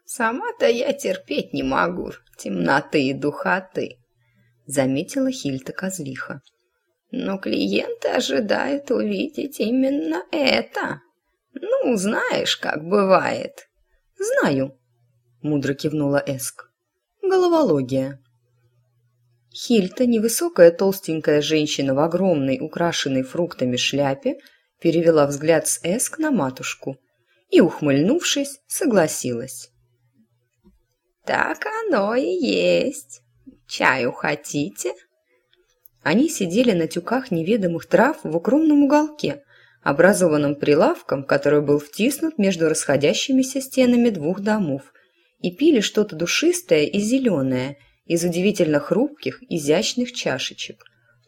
Сама-то я терпеть не могу темноты и духоты, заметила Хильта-козлиха. Но клиенты ожидают увидеть именно это. Ну, знаешь, как бывает. Знаю, мудро кивнула Эск. Головология. Хильта, невысокая толстенькая женщина в огромной, украшенной фруктами шляпе, перевела взгляд с Эск на матушку и, ухмыльнувшись, согласилась. «Так оно и есть. Чаю хотите?» Они сидели на тюках неведомых трав в укромном уголке, образованном прилавком, который был втиснут между расходящимися стенами двух домов, и пили что-то душистое и зеленое из удивительно хрупких, изящных чашечек.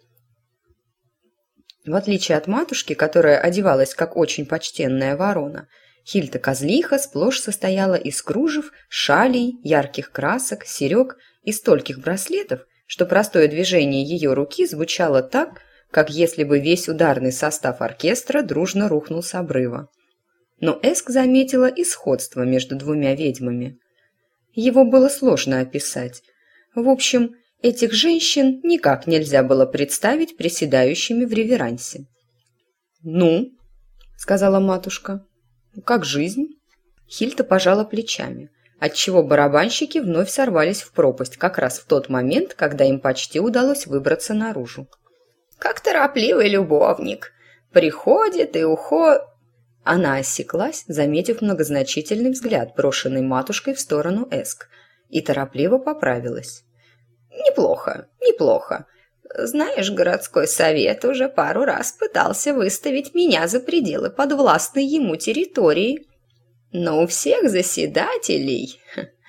В отличие от матушки, которая одевалась как очень почтенная ворона, Хильта-козлиха сплошь состояла из кружев, шалей, ярких красок, серег и стольких браслетов, что простое движение ее руки звучало так, как если бы весь ударный состав оркестра дружно рухнул с обрыва. Но Эск заметила и сходство между двумя ведьмами. Его было сложно описать. В общем, этих женщин никак нельзя было представить приседающими в реверансе. «Ну?» — сказала матушка. «Как жизнь?» Хильта пожала плечами, отчего барабанщики вновь сорвались в пропасть как раз в тот момент, когда им почти удалось выбраться наружу. «Как торопливый любовник. Приходит и уходит...» Она осеклась, заметив многозначительный взгляд, брошенный матушкой в сторону Эск, и торопливо поправилась. «Неплохо, неплохо. Знаешь, городской совет уже пару раз пытался выставить меня за пределы подвластной ему территории. Но у всех заседателей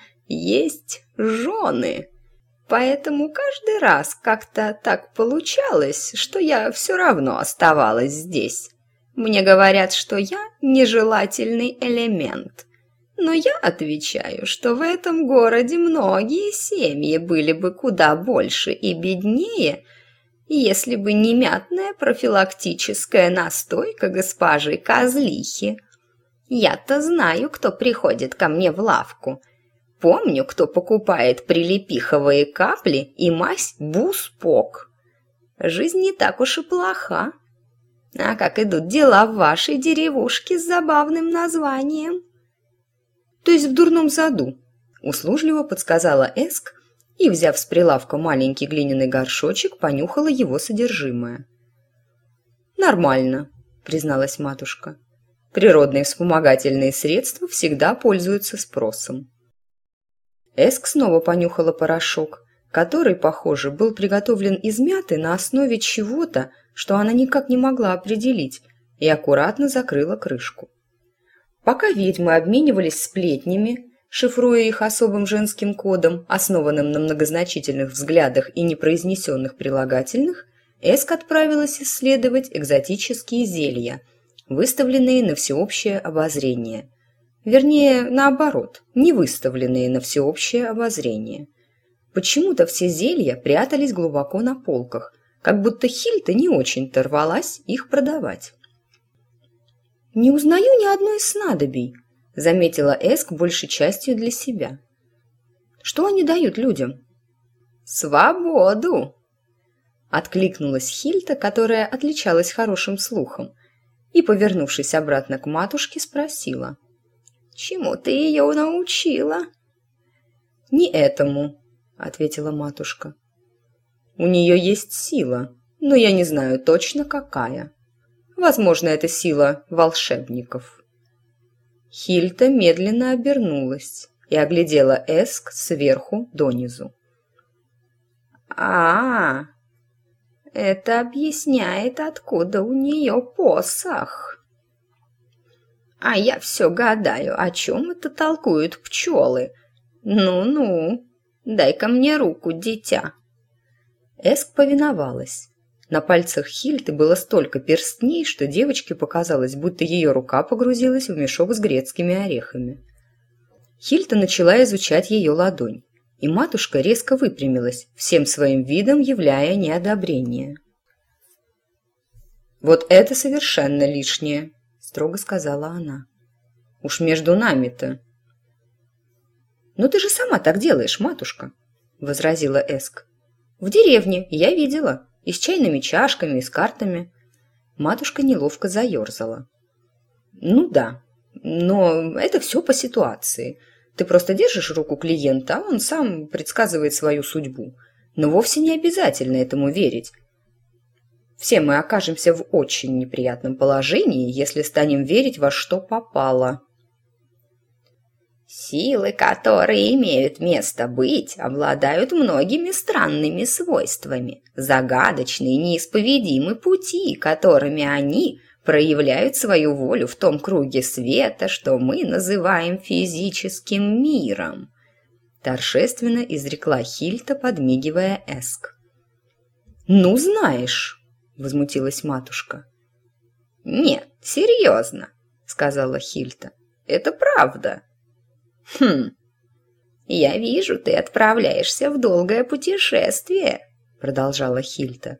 есть жены, поэтому каждый раз как-то так получалось, что я все равно оставалась здесь. Мне говорят, что я нежелательный элемент. Но я отвечаю, что в этом городе многие семьи были бы куда больше и беднее, если бы не мятная профилактическая настойка госпожи Козлихи. Я-то знаю, кто приходит ко мне в лавку. Помню, кто покупает прилипиховые капли и мазь Буспок. Жизнь не так уж и плоха. А как идут дела в вашей деревушке с забавным названием?» «То есть в дурном саду», — услужливо подсказала Эск и, взяв с прилавка маленький глиняный горшочек, понюхала его содержимое. «Нормально», — призналась матушка. «Природные вспомогательные средства всегда пользуются спросом». Эск снова понюхала порошок, который, похоже, был приготовлен из мяты на основе чего-то, что она никак не могла определить, и аккуратно закрыла крышку. Пока ведьмы обменивались сплетнями, шифруя их особым женским кодом, основанным на многозначительных взглядах и непроизнесенных прилагательных, Эск отправилась исследовать экзотические зелья, выставленные на всеобщее обозрение. Вернее, наоборот, не выставленные на всеобщее обозрение. Почему-то все зелья прятались глубоко на полках, как будто Хильта не очень-то рвалась их продавать. «Не узнаю ни одной из снадобий», — заметила Эск большей частью для себя. «Что они дают людям?» «Свободу!» — откликнулась Хильта, которая отличалась хорошим слухом, и, повернувшись обратно к матушке, спросила. «Чему ты ее научила?» «Не этому», — ответила матушка. «У нее есть сила, но я не знаю точно какая. Возможно, это сила волшебников». Хильта медленно обернулась и оглядела Эск сверху донизу. «А, это объясняет, откуда у нее посох. А я все гадаю, о чем это толкуют пчелы. Ну-ну, дай-ка мне руку, дитя». Эск повиновалась. На пальцах Хильты было столько перстней, что девочке показалось, будто ее рука погрузилась в мешок с грецкими орехами. Хильта начала изучать ее ладонь, и матушка резко выпрямилась, всем своим видом являя неодобрение. «Вот это совершенно лишнее», — строго сказала она. «Уж между нами-то». «Но ты же сама так делаешь, матушка», — возразила Эск. «В деревне я видела, и с чайными чашками, и с картами». Матушка неловко заерзала. «Ну да, но это все по ситуации. Ты просто держишь руку клиента, а он сам предсказывает свою судьбу. Но вовсе не обязательно этому верить. Все мы окажемся в очень неприятном положении, если станем верить во что попало». Силы, которые имеют место быть, обладают многими странными свойствами. Загадочные, неисповедимы пути, которыми они проявляют свою волю в том круге света, что мы называем физическим миром. Торжественно изрекла Хильта, подмигивая Эск. «Ну, знаешь», — возмутилась матушка. «Нет, серьезно», — сказала Хильта. «Это правда». «Хм, я вижу, ты отправляешься в долгое путешествие», — продолжала Хильта.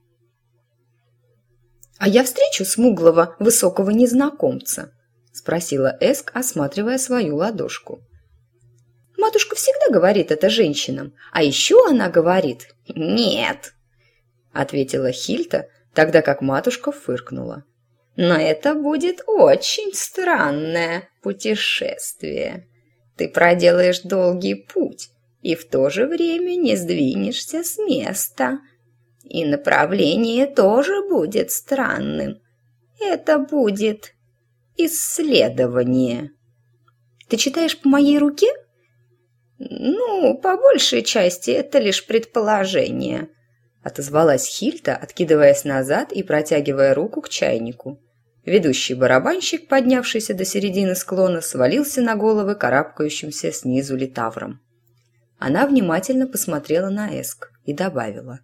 «А я встречу смуглого высокого незнакомца?» — спросила Эск, осматривая свою ладошку. «Матушка всегда говорит это женщинам, а еще она говорит «нет», — ответила Хильта, тогда как матушка фыркнула. «Но это будет очень странное путешествие. Ты проделаешь долгий путь и в то же время не сдвинешься с места. И направление тоже будет странным. Это будет исследование». «Ты читаешь по моей руке?» «Ну, по большей части это лишь предположение», — отозвалась Хильта, откидываясь назад и протягивая руку к чайнику. Ведущий барабанщик, поднявшийся до середины склона, свалился на головы карабкающимся снизу литавром. Она внимательно посмотрела на Эск и добавила.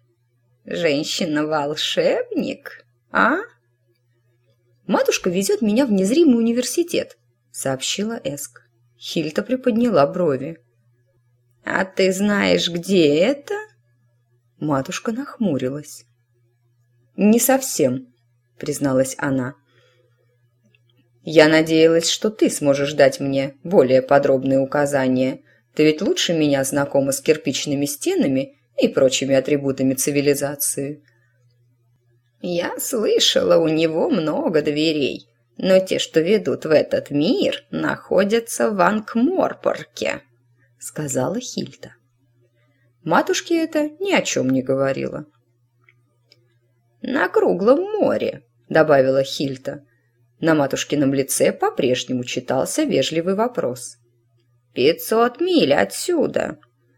«Женщина-волшебник, а?» «Матушка везет меня в незримый университет», — сообщила Эск. Хильта приподняла брови. «А ты знаешь, где это?» Матушка нахмурилась. «Не совсем», — призналась она. «Я надеялась, что ты сможешь дать мне более подробные указания. Ты ведь лучше меня знакома с кирпичными стенами и прочими атрибутами цивилизации». «Я слышала, у него много дверей, но те, что ведут в этот мир, находятся в Анкморпорке», — сказала Хильта. Матушке это ни о чем не говорила. «На круглом море», — добавила Хильта. На матушкином лице по-прежнему читался вежливый вопрос. 500 миль отсюда».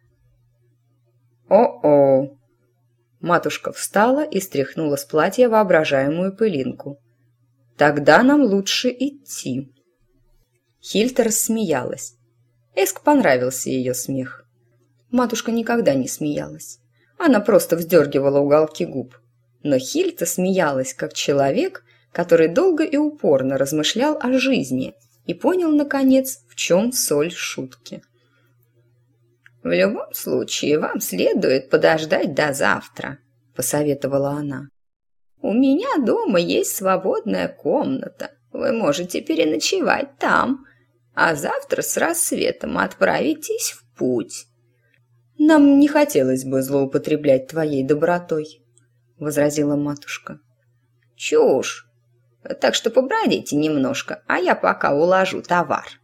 «О-о!» Матушка встала и стряхнула с платья воображаемую пылинку. «Тогда нам лучше идти». Хильта рассмеялась. Эск понравился ее смех. Матушка никогда не смеялась. Она просто вздергивала уголки губ. Но Хильта смеялась, как человек, который долго и упорно размышлял о жизни и понял, наконец, в чем соль шутки. «В любом случае, вам следует подождать до завтра», — посоветовала она. «У меня дома есть свободная комната. Вы можете переночевать там, а завтра с рассветом отправитесь в путь». «Нам не хотелось бы злоупотреблять твоей добротой», — возразила матушка. «Чушь! Так что побродите немножко, а я пока уложу товар».